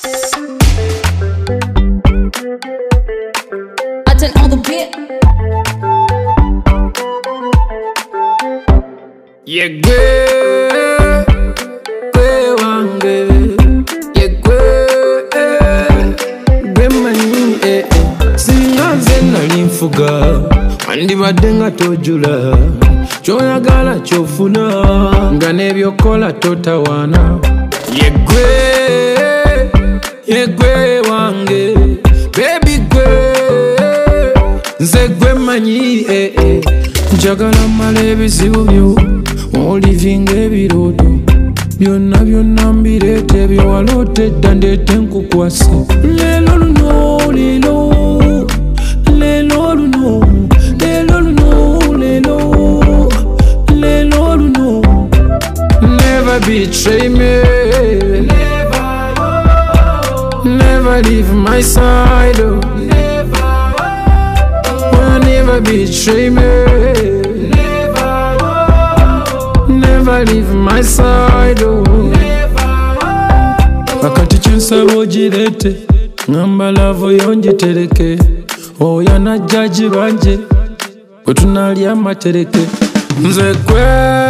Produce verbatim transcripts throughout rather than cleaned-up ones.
Button on the beat. Yeah, gwe, gwe wange. Yeah, gwe, gwe manyi eh eh. Singa nze nali nfuga, wandibadde nga tojula. Ky'oyagala ky'ofuna, nga n'ebyokola totawaana. Yeah, gwe, yeah, gwe wange. Baby gwe, nze gwe manyi eh eh. Njagala mmala ebizibu byo, olivinga ebirooto. Byonna byonna mbireete bye walootedda ndeete nkukwase. Leero luno, leero, leero luno, leero luno, leero, leero luno. Never betray me, never, never leave my side, oh. Never betray me, never, never leave my side, oh. Wakati kyensaba ogirete, ngamba love yongitereke. Oya na judge banje, bwe tunalya amatereke. Nze gwe,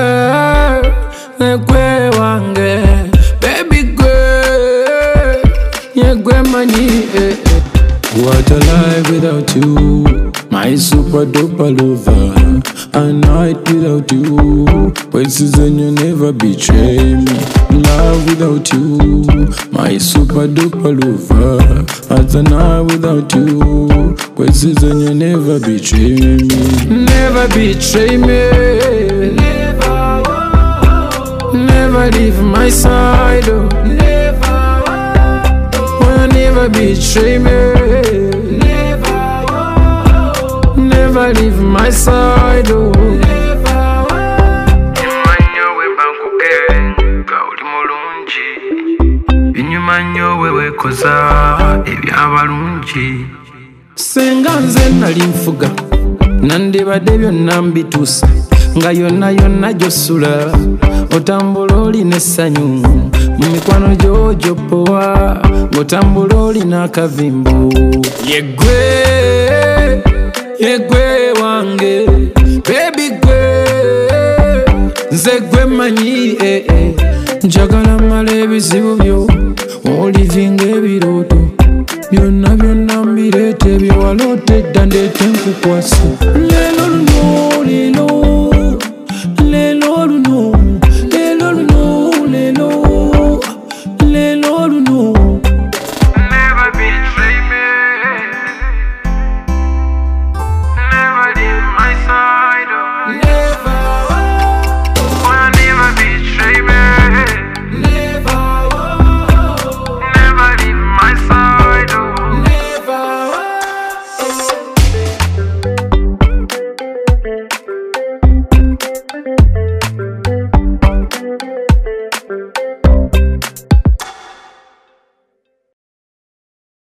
ne gwe wange. Baby gwe, ye gwe manyi eh eh. What a life without you, my super duper lover. A night without you, places and you never betray me. Love without you, my super duper lover. As a night without you, places and you never betray me. Never betray me, never, never leave my side, oh. Never, never betray me. Never leave my side, oh. Imanyo we bankuke, gauli mulungi. Inyumanyo we wekoza, ebyabalungi. Senga nze nali nfuga, nandibadde byonna mbituusa. Nga yonna yonna gy'osula, otambula olina essanyu. Mu mikwano gyo gy'opowa, ng'otambula olina akavimbo. Ye gwe, ye gwe wange. Baby gwe, nze gwe manyi eh eh. Njagala mmala ebizibu byo, olivinga ebirooto. Byonna byonna mbireete bye walootedda ndeete nkukwase. Leero luno, leero.